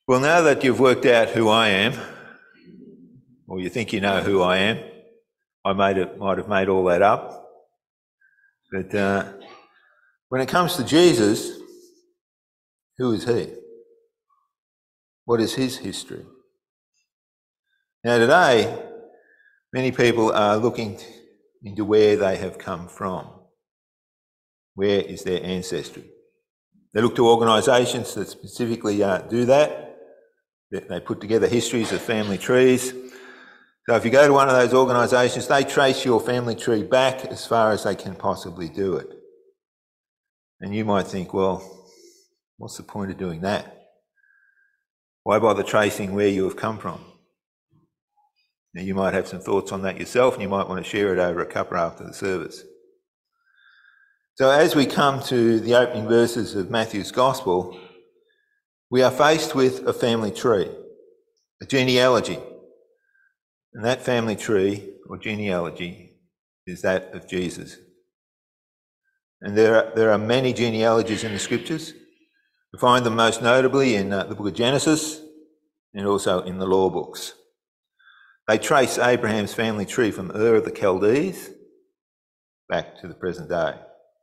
Well, now that you've worked out who I am, or you think you know who I am, I might have made all that up. But when it comes to Jesus, who is he? What is his history? Now today, many people are looking into where they have come from. Where is their ancestry? They look to organisations that specifically do that. They put together histories of family trees. So if you go to one of those organisations, they trace your family tree back as far as they can possibly do it. And you might think, well, what's the point of doing that? Why bother tracing where you have come from? Now, you might have some thoughts on that yourself, and you might want to share it over a cuppa after the service. So as we come to the opening verses of Matthew's Gospel, we are faced with a family tree, a genealogy. And that family tree, or genealogy, is that of Jesus. And there are many genealogies in the Scriptures. We find them most notably in the book of Genesis and also in the law books. They trace Abraham's family tree from Ur of the Chaldees back to the present day.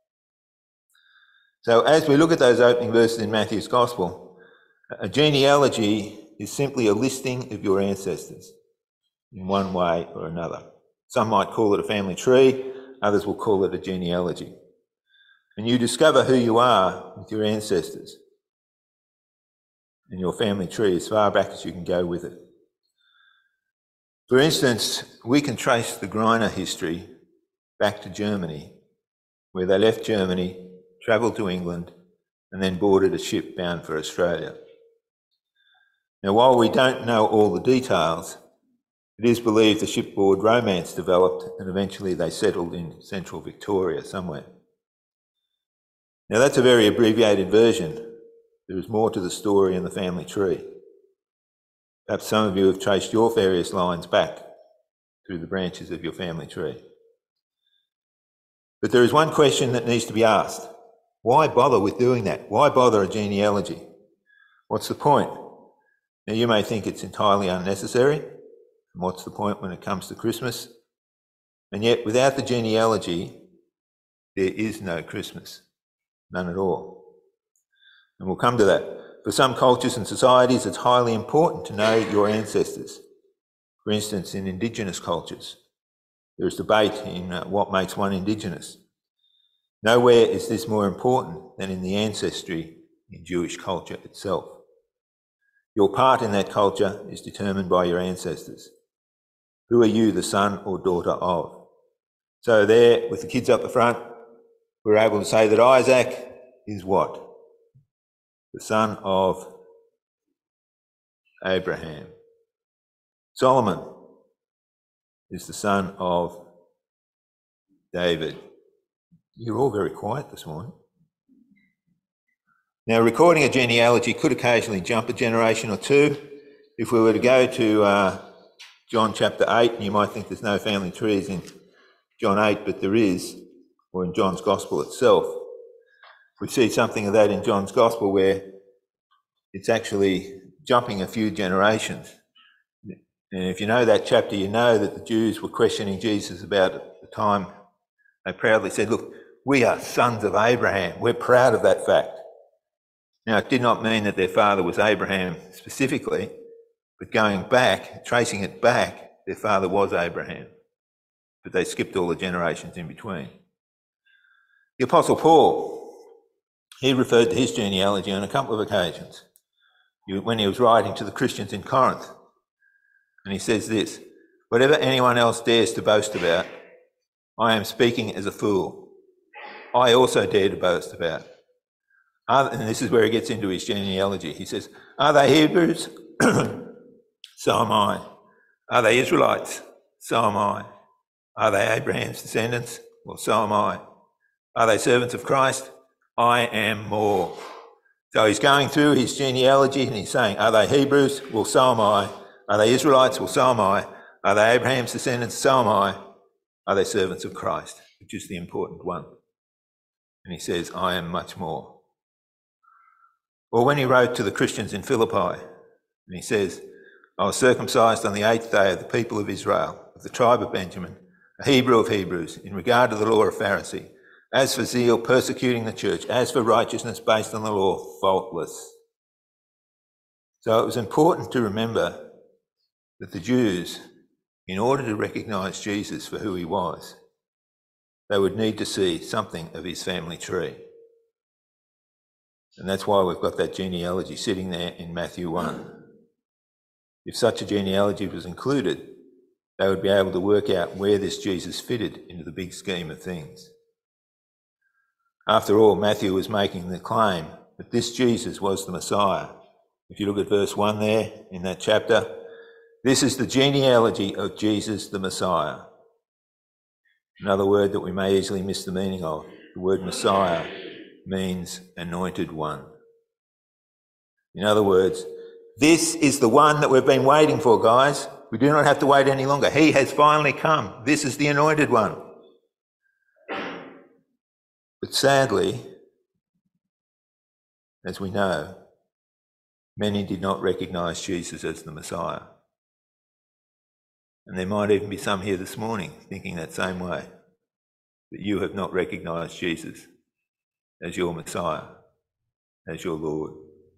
So as we look at those opening verses in Matthew's Gospel, a genealogy is simply a listing of your ancestors in one way or another. Some might call it a family tree, others will call it a genealogy. And you discover who you are with your ancestors and your family tree as far back as you can go with it. For instance, we can trace the Greiner history back to Germany, where they left Germany, travelled to England, and then boarded a ship bound for Australia. Now, while we don't know all the details, it is believed the shipboard romance developed and eventually they settled in central Victoria somewhere. Now, that's a very abbreviated version. There is more to the story in the family tree. Perhaps some of you have traced your various lines back through the branches of your family tree. But there is one question that needs to be asked. Why bother with doing that? Why bother a genealogy? What's the point? Now, you may think it's entirely unnecessary. And what's the point when it comes to Christmas? And yet, without the genealogy, there is no Christmas. None at all. And we'll come to that. For some cultures and societies, it's highly important to know your ancestors. For instance, in Indigenous cultures, there is debate in what makes one Indigenous. Nowhere is this more important than in the ancestry in Jewish culture itself. Your part in that culture is determined by your ancestors. Who are you the son or daughter of? So there, with the kids up the front, we're able to say that Isaac is what? The son of Abraham. Solomon is the son of David. You're all very quiet this morning. Now, recording a genealogy could occasionally jump a generation or two. If we were to go to John chapter 8, and you might think there's no family trees in John 8, but there is, or in John's Gospel itself. We see something of that in John's Gospel where it's actually jumping a few generations. And if you know that chapter, you know that the Jews were questioning Jesus about at the time. They proudly said, look, we are sons of Abraham. We're proud of that fact. Now, it did not mean that their father was Abraham specifically, but going back, tracing it back, their father was Abraham. But they skipped all the generations in between. The Apostle Paul, he referred to his genealogy on a couple of occasions when he was writing to the Christians in Corinth. And he says this, whatever anyone else dares to boast about, I am speaking as a fool. I also dare to boast about. And this is where he gets into his genealogy. He says, are they Hebrews? So am I. Are they Israelites? So am I. Are they Abraham's descendants? Well, so am I. Are they servants of Christ? I am more. So he's going through his genealogy and he's saying, are they Hebrews? Well, so am I. Are they Israelites? Well, so am I. Are they Abraham's descendants? So am I. Are they servants of Christ? Which is the important one. And he says, I am much more. Or when he wrote to the Christians in Philippi, And he says, I was circumcised on the 8th day of the people of Israel, of the tribe of Benjamin, a Hebrew of Hebrews, in regard to the law of Pharisee. As for zeal, persecuting the church. As for righteousness based on the law, faultless. So it was important to remember that the Jews, in order to recognise Jesus for who he was, they would need to see something of his family tree. And that's why we've got that genealogy sitting there in Matthew 1. If such a genealogy was included, they would be able to work out where this Jesus fitted into the big scheme of things. After all, Matthew was making the claim that this Jesus was the Messiah. If you look at verse 1 there in that chapter, this is the genealogy of Jesus the Messiah. Another word that we may easily miss the meaning of. The word Messiah means anointed one. In other words, this is the one that we've been waiting for, guys. We do not have to wait any longer. He has finally come. This is the anointed one. But sadly, as we know, many did not recognise Jesus as the Messiah. And there might even be some here this morning thinking that same way, that you have not recognised Jesus as your Messiah, as your Lord.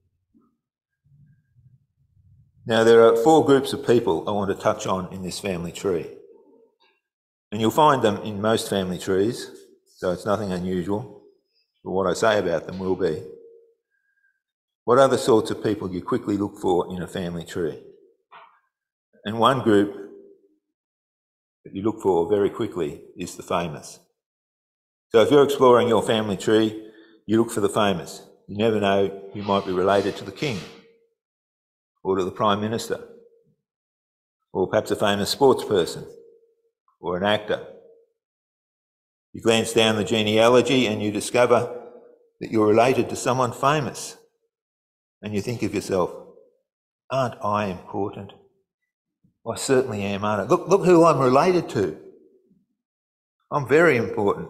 Now, there are 4 groups of people I want to touch on in this family tree. And you'll find them in most family trees, so it's nothing unusual, but what I say about them will be. What are the sorts of people you quickly look for in a family tree? And one group that you look for very quickly is the famous. So if you're exploring your family tree, you look for the famous. You never know who might be related to the king or to the Prime Minister, or perhaps a famous sports person or an actor. You glance down the genealogy and you discover that you're related to someone famous. And you think of yourself, aren't I important? I certainly am, aren't I? Look who I'm related to. I'm very important.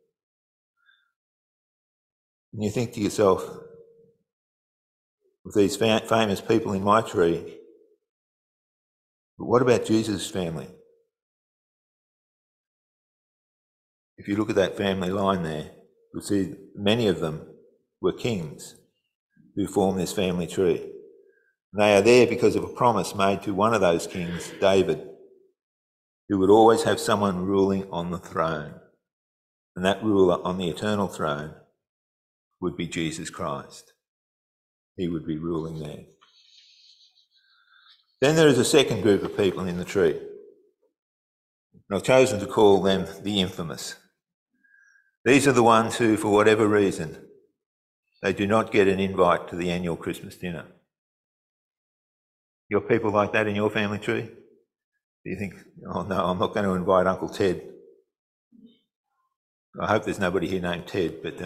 And you think to yourself, with these famous people in my tree, but what about Jesus' family? If you look at that family line there, you'll see many of them were kings who formed this family tree. And they are there because of a promise made to one of those kings, David, who would always have someone ruling on the throne. And that ruler on the eternal throne would be Jesus Christ. He would be ruling there. Then there is a second group of people in the tree. And I've chosen to call them the infamous. These are the ones who, for whatever reason, they do not get an invite to the annual Christmas dinner. You got people like that in your family tree? Do you think, oh no, I'm not going to invite Uncle Ted? I hope there's nobody here named Ted, but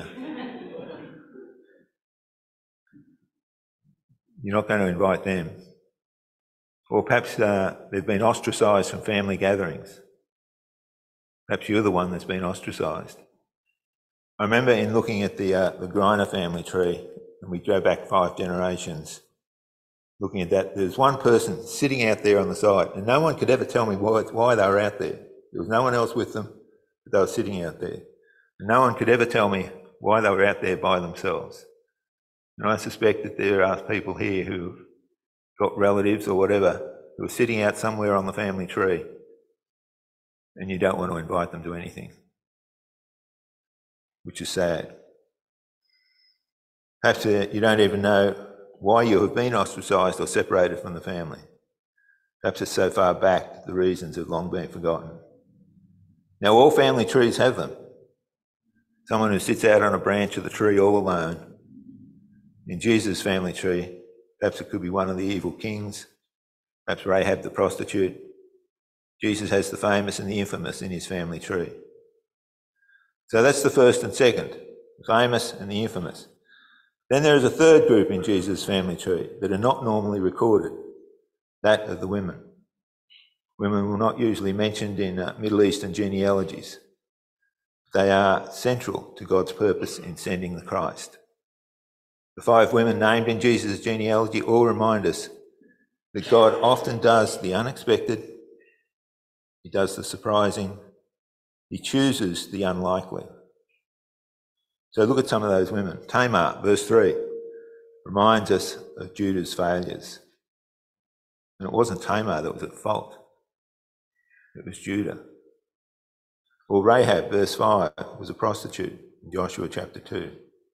you're not going to invite them. Or perhaps they've been ostracised from family gatherings. Perhaps you're the one that's been ostracised. I remember in looking at the Greiner family tree, and we go back 5 generations, looking at that, there's one person sitting out there on the side, and no one could ever tell me why they were out there. There was no one else with them, but they were sitting out there. And no one could ever tell me why they were out there by themselves. And I suspect that there are people here who got relatives or whatever who are sitting out somewhere on the family tree, and you don't want to invite them to anything, which is sad. Perhaps you don't even know why you have been ostracised or separated from the family. Perhaps it's so far back that the reasons have long been forgotten. Now, all family trees have them. Someone who sits out on a branch of the tree all alone. In Jesus' family tree, perhaps it could be one of the evil kings, perhaps Rahab the prostitute. Jesus has the famous and the infamous in his family tree. So that's the first and second, the famous and the infamous. Then there is a third group in Jesus' family tree that are not normally recorded, that of the women. Women were not usually mentioned in Middle Eastern genealogies. They are central to God's purpose in sending the Christ. The 5 women named in Jesus' genealogy all remind us that God often does the unexpected, he does the surprising, he chooses the unlikely. So look at some of those women. Tamar, verse 3, reminds us of Judah's failures. And it wasn't Tamar that was at fault. It was Judah. Or Rahab, verse 5, was a prostitute in Joshua chapter 2.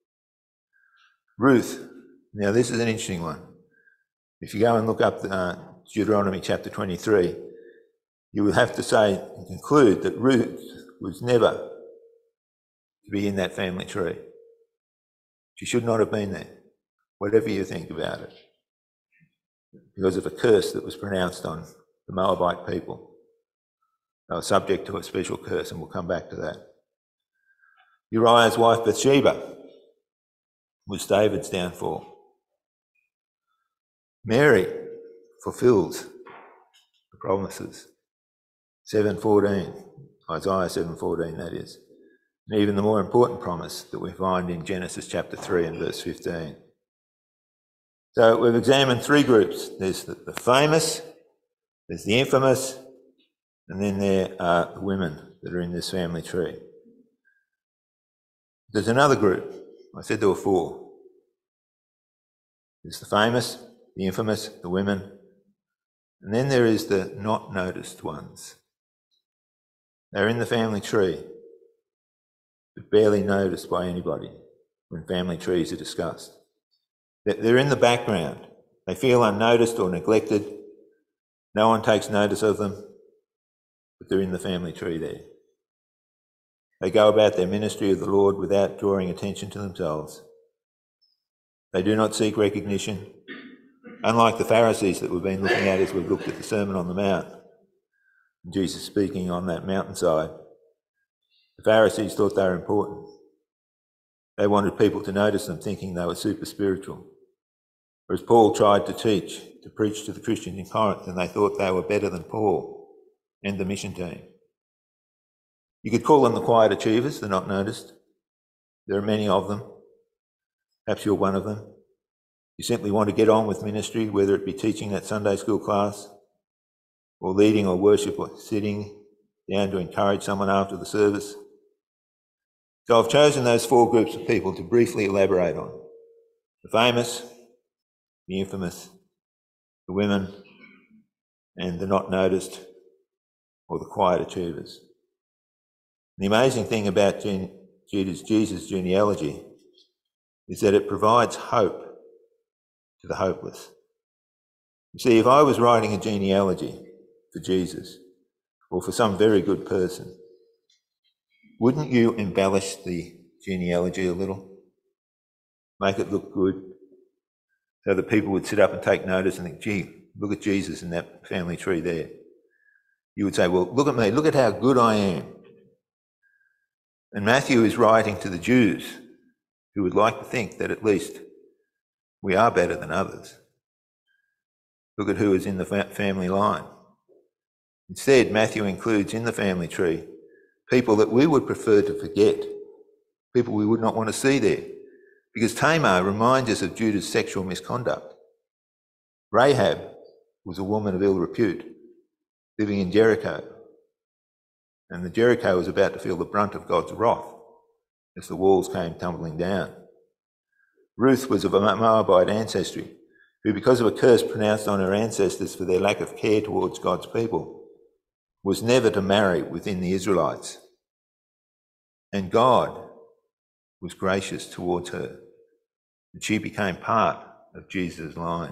Ruth, now this is an interesting one. If you go and look up Deuteronomy chapter 23, you would have to say and conclude that Ruth was never to be in that family tree. She should not have been there, whatever you think about it, because of a curse that was pronounced on the Moabite people. They were subject to a special curse, and we'll come back to that. Uriah's wife Bathsheba was David's downfall. Mary fulfills the promises. 7:14, Isaiah 7:14 that is. And even the more important promise that we find in Genesis chapter 3 and verse 15. So we've examined three groups. There's the famous, there's the infamous, and then there are the women that are in this family tree. There's another group. I said there were four. There's the famous, the infamous, the women, and then there is the not noticed ones. They're in the family tree, but barely noticed by anybody when family trees are discussed. They're in the background. They feel unnoticed or neglected. No one takes notice of them, but they're in the family tree there. They go about their ministry of the Lord without drawing attention to themselves. They do not seek recognition, unlike the Pharisees that we've been looking at as we've looked at the Sermon on the Mount. Jesus speaking on that mountainside. The Pharisees thought they were important. They wanted people to notice them, thinking they were super spiritual. Whereas Paul tried to preach to the Christians in Corinth, and they thought they were better than Paul and the mission team. You could call them the quiet achievers, the not noticed. There are many of them. Perhaps you're one of them. You simply want to get on with ministry, whether it be teaching that Sunday school class, or leading or worship, or sitting down to encourage someone after the service. So I've chosen those four groups of people to briefly elaborate on. The famous, the infamous, the women, and the not noticed, or the quiet achievers. The amazing thing about Jesus' genealogy is that it provides hope to the hopeless. You see, if I was writing a genealogy for Jesus, or for some very good person, wouldn't you embellish the genealogy a little? Make it look good, so that people would sit up and take notice and think, gee, look at Jesus in that family tree there. You would say, well, look at me, look at how good I am. And Matthew is writing to the Jews who would like to think that at least we are better than others. Look at who is in the family line. Instead, Matthew includes in the family tree people that we would prefer to forget, people we would not want to see there, because Tamar reminds us of Judah's sexual misconduct. Rahab was a woman of ill repute, living in Jericho, and the Jericho was about to feel the brunt of God's wrath as the walls came tumbling down. Ruth was of a Moabite ancestry, who, because of a curse pronounced on her ancestors for their lack of care towards God's people, was never to marry within the Israelites. And God was gracious towards her, and she became part of Jesus' line.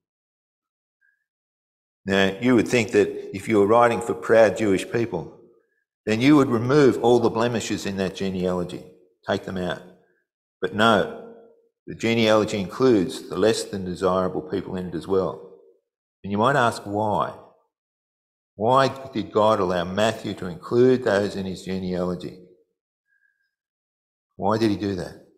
Now, you would think that if you were writing for proud Jewish people, then you would remove all the blemishes in that genealogy, take them out. But no, the genealogy includes the less than desirable people in it as well. And you might ask why. Why did God allow Matthew to include those in his genealogy? Why did he do that?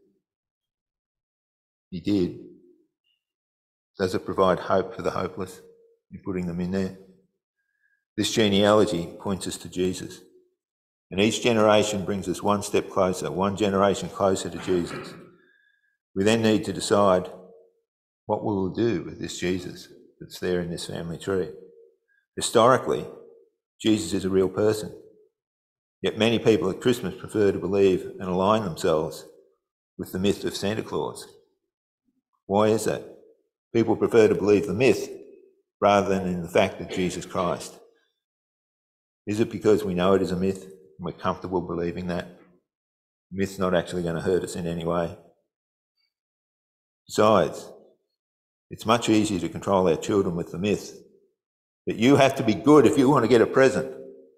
He did. Does it provide hope for the hopeless in putting them in there? This genealogy points us to Jesus. And each generation brings us one step closer, one generation closer to Jesus. We then need to decide what we will do with this Jesus that that's there in this family tree. Historically, Jesus is a real person. Yet many people at Christmas prefer to believe and align themselves with the myth of Santa Claus. Why is that? People prefer to believe the myth rather than in the fact of Jesus Christ. Is it because we know it is a myth and we're comfortable believing that? The myth's not actually going to hurt us in any way. Besides, it's much easier to control our children with the myth that you have to be good if you want to get a present.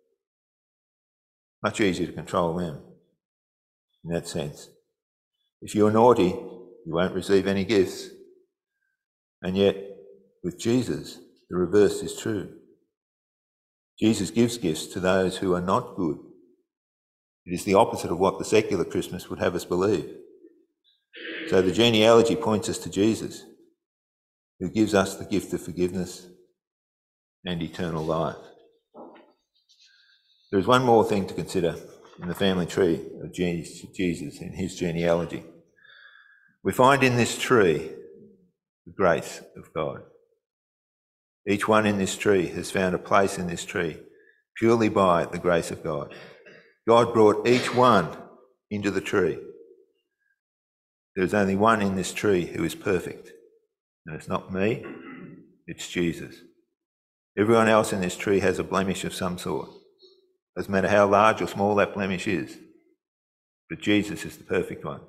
Much easier to control them in that sense. If you're naughty, you won't receive any gifts. And yet, with Jesus, the reverse is true. Jesus gives gifts to those who are not good. It is the opposite of what the secular Christmas would have us believe. So the genealogy points us to Jesus, who gives us the gift of forgiveness and eternal life. There is one more thing to consider in the family tree of Jesus in his genealogy. We find in this tree the grace of God. Each one in this tree has found a place in this tree purely by the grace of God. God brought each one into the tree. There's only one in this tree who is perfect, and it's not me, it's Jesus. Everyone else in this tree has a blemish of some sort. Doesn't matter how large or small that blemish is, but Jesus is the perfect one.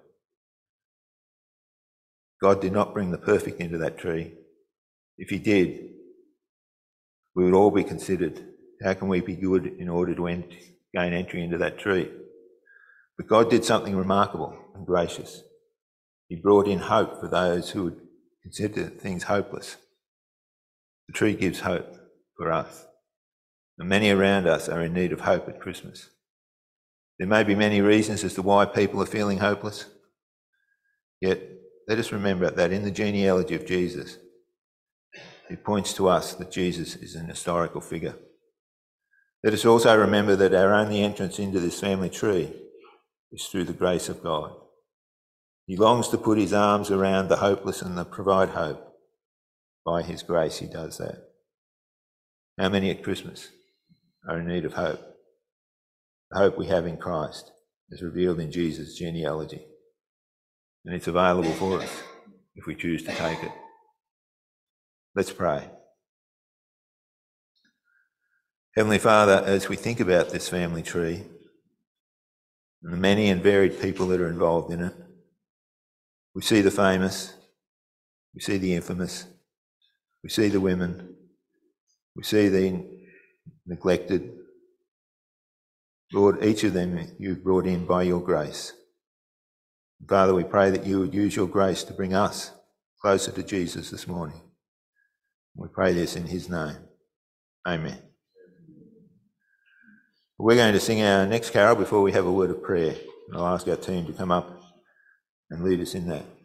God did not bring the perfect into that tree. If he did, we would all be considered, how can we be good in order to gain entry into that tree? But God did something remarkable and gracious. He brought in hope for those who would consider things hopeless. The tree gives hope for us. And many around us are in need of hope at Christmas. There may be many reasons as to why people are feeling hopeless. Yet, let us remember that in the genealogy of Jesus, it points to us that Jesus is an historical figure. Let us also remember that our only entrance into this family tree is through the grace of God. He longs to put his arms around the hopeless and to provide hope. By his grace, he does that. How many at Christmas are in need of hope? The hope we have in Christ is revealed in Jesus' genealogy, and it's available for us if we choose to take it. Let's pray. Heavenly Father, as we think about this family tree and the many and varied people that are involved in it, we see the famous, we see the infamous, we see the women, we see the neglected. Lord, each of them you've brought in by your grace. Father, we pray that you would use your grace to bring us closer to Jesus this morning. We pray this in his name. Amen. We're going to sing our next carol before we have a word of prayer. I'll ask our team to come up and lead us in that.